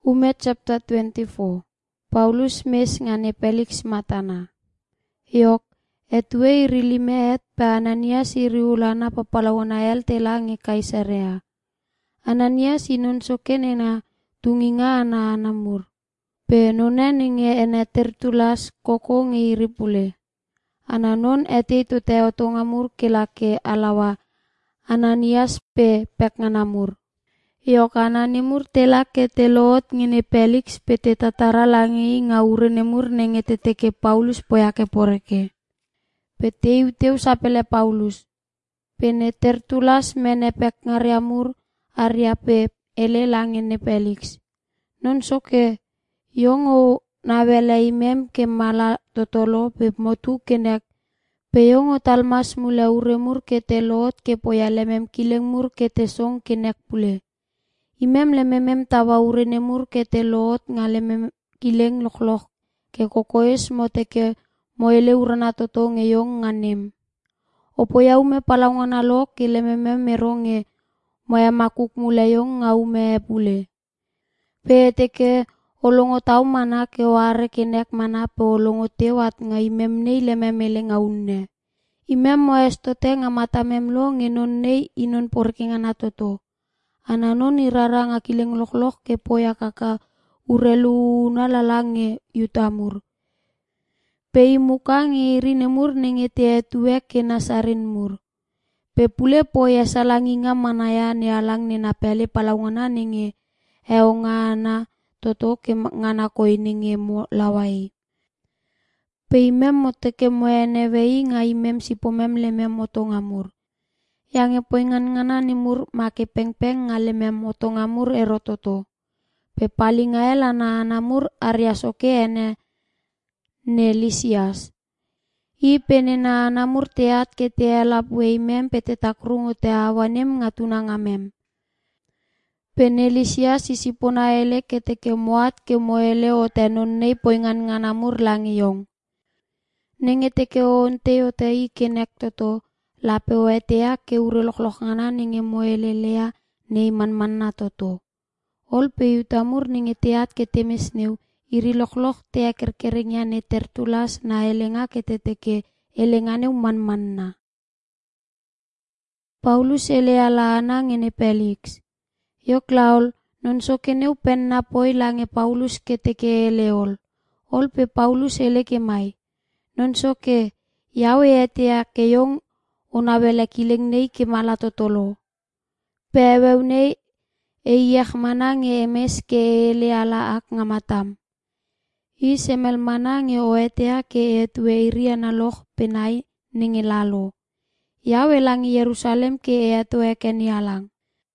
Umet chapter 24. Paulus mes ngane Felix matana. Yok, etwe irilimet pa Ananias iriulana papalawonael telangi Kaisarea. Ananias inunsoken ena tunginga ana anamur. Pe nonen inge ena tertulas koko ngi iripule. Ananon eti tu teotongamur kelake alawa Ananias pe peknganamur. Yok ananimur telake telot ngine Felix pete tatara langi ngaurenemur nenge teteke Paulus poyake poreke. Pete uteu sapele Paulus. Pene tertulas mene pekngariamur ariape ele langine Felix. Non soke yongo navele imem ke mala totolo pe motu kenek pe yongo talmas mula uremur ke telot ke poyalemem kilengmur ke tesong kenek pule. Imem lememem tawa urenemur ke telot ngalemem kileng loklok ke kokoes moteke moele urana toto ngeyong nganem. Opo yaume palaungan alok ke lememem meronge moya makuk mulayong ngaume pule. Pe teke olongo tau mana ke ware kenek mana pe olongo tewat nga imem nei lememele ngaunne. Imem moestote ngamata memlo ngenon nei inon porkengan atoto. Ananon irara ngakileng loklok ke poya kaka urelu nalalange yutamur. Pe imuka ngiri nemur nenge tuek ke nasarin mur. Pe pule poya salanginga manaya ne alang ne napele palaungana nenge eongana toto ke ngana koi nenge mo lawai. Pe imem moteke moene wei nga imem sipomem lemem motongamur. Yang epoingan ngana nimur make pengpeng ngalemem motongamur erototo. Pe paling ngael ana-anamur ariasoke ene ne Lisias. I penena anamur teat ke tealap weimem pete takrungu te awanem ngatunangamem. Pene Lisias isipona ele keteke moat ke moele o tenon nei poingan nganamur langiyong. Nenge teke onte o tei kenek toto. Lape oetea ke ure loklok ngana nenge moelelea nei man-manna toto. Ol pe yutamur nenge teat ke temes neu iri loklok tea kerkeringnya ne tertulas na elenga ke teteke elenganeu man-manna. Paulus ele ala ana ngene Felix. Yok laol non sokeneu penna poi lange Paulus ke teke eleol. Ol pe Paulus ele ke mai. Non soke yawe etea ke yong onabele kileng nei ke mala totolo. Peweu nei eiyah mana nge emes ke ele ala ak ngamatam. I semel mana nge oetea ke etue iri analoh penai nenge lalo. Yawe langi Yerusalem ke etue ke nialang.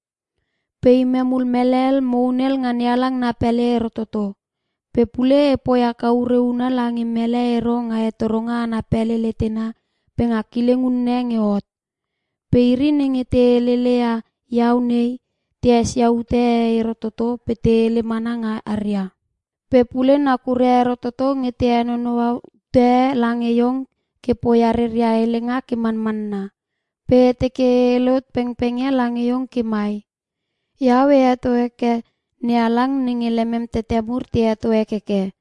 Pe imemul melel mounel nganialang na pele erototo. Pe pule epoya kaureuna langi mele ero nga etoronga na pele letena pengakileng unne ngeot. Peiri nenge te lelea yau nei tes yau te erototo pe te le mana nga arya. Pe pule nakurea erototo nge te anono te langeyong ke poyareria elenga ke man-manna. Pe teke elot pengpengnya langeyong ke mai. Yawe ato eke nealang nenge lemem tetemur te ato ekeke.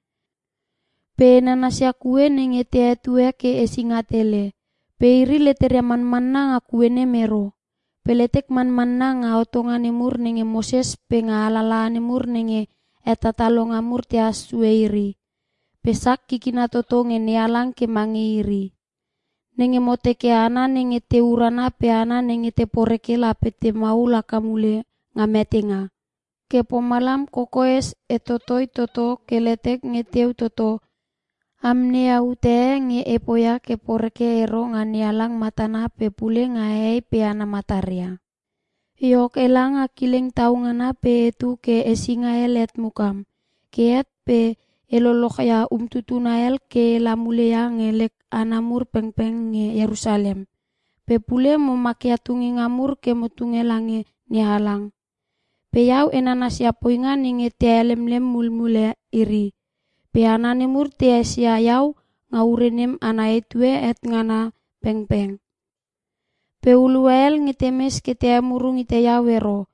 Pe nanasya kue nenge te ato eke esingatele. Peiri leteria man-manna nga kuene mero. Peletek man-manna nga otonga nemur nenge Moses pe nga alala nemur nenge etatalongamur te asueiri. Pesak kikina toto nge nealang ke mangeiri. Nenge moteke ana nenge te urana pe ana nenge te porekela pe te maula kamule nga metenga. Ke pomalam kokoes etotoi toto keletek nge teu toto. Amnea ute nge epoya ke poreke ero nga nialang matana pe pule nga pe ana mataria. Yok elang akileng tau ngana pe etu ke esinga elet mukam. Keet pe elolok ya tutunael ke lamulea ngelek anamur pengpeng nge Yerusalem. Pe pule memake atungi ngamur ke mutungelange nihalang. Pe yau enana siapoinga nge tealemlem mulmule iri. Pe anane murte sia yau ngaurenem ana etue et ngana pengpeng. Pe uluel ngitemes ke te murung ite yawero.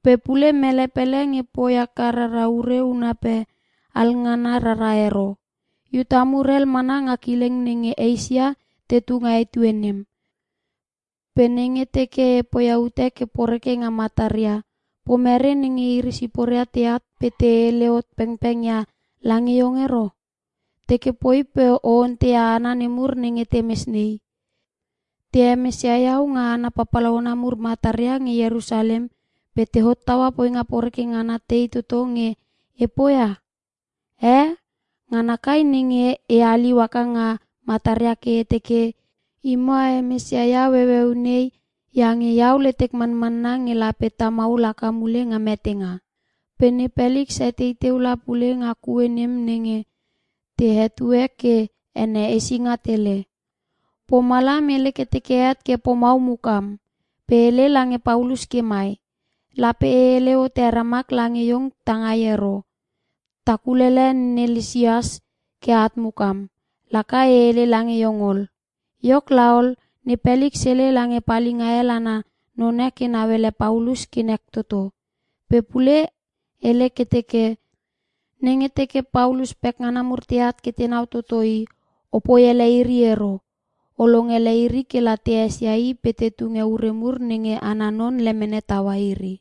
Pe pule melepele nge poya kararaure unape alngana raraero. Yutamurel mana ngakileng nenge Asia tetu nga etuenem. Penenge teke poya ute ke poreke nga mataria. Pomere nenge irisi porea teat pete leot pengpeng ya langi yongero. Teke poi pe onte ana nemur nenge temes nei. Te mesiayau nga ana papalawana mur mataria nge Yerusalem pete hotawa poi nga poreke nga na tei toto nge epoya. Ngana kai nenge ali waka nga mataria ke teke ima mesiaya weweu nei yang yau letek man-manna nge lapeta mau laka mule nga metenga. Pene Felix etei ula pule nga kuenem nenge te hetue ke ene esinga tele. Pomala mele ketekeat ke pomau mukam. Pele lange Paulus ke mai. Lape ele o teramak lange yong tangayero. Takulele Nelisias ke at mukam. Laka ele lange yongol. Yok laol ni Felix ele lange paling aelana nona ke nawele Paulus kinek toto. Pepule ele keteke nenge teke Paulus pek ngana murtiat ketenau totoi opo ele iriero. Olong ele iri ke la teesiai pete tunge uremur nenge ananon lemene tawa iri.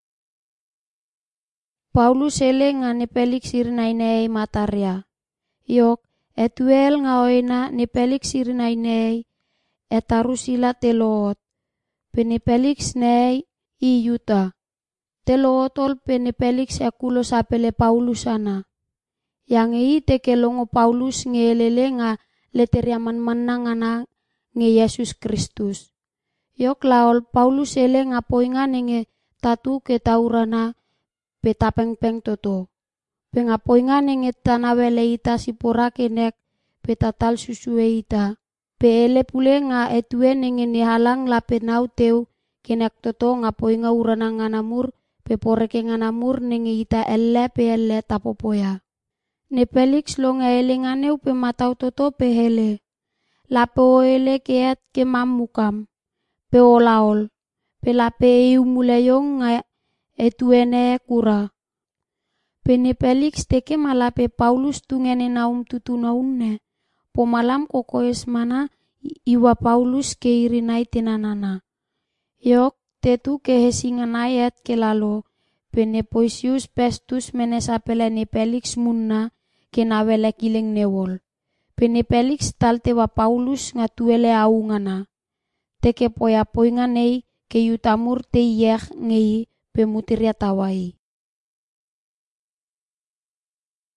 Paulus ele ngane Felix irinainei mataria. Yok etuel nga oina ni Felix irinainei etarusila teloot. Pene Felix nei I Yuta. Telootol pene Felix ekulo sapele Paulus ana. Yang I teke longo Paulus ngelele nga leteriaman manangana nge Yesus Kristus. Yok laol Paulus ele nga poinga nenge tatu ke taurana petapeng-peng toto. Penga poinga nenge tanawele ita sipora kenek petatal susue ita. Pe ele pule nga etue nenge nihalang lapenau teu kenek toto nga poinga urana nganamur pe poreke nganamur nenge ita elle pe elle tapopoya. Ne Felix longa ele nganeu pe matau toto pe hele. Lape o ele keet ke mamukam. Pe olaol. Pe lape iu muleyong nga etuene kura. Pe ne Felix teke malape Paulus tungene naum tutuna unne. Pomalam kokoes mana iwa Paulus ke irinai tinanana. Yok tetu ke hesingan ayat ke lalo. Pene Poisius Festus menesapele ne Felix munna ke nawele kileng newol. Pene Felix talte wa Paulus nga tuele aungana. Teke poya poinga nei ke yutamur te yeh ngei pemutiria tawai.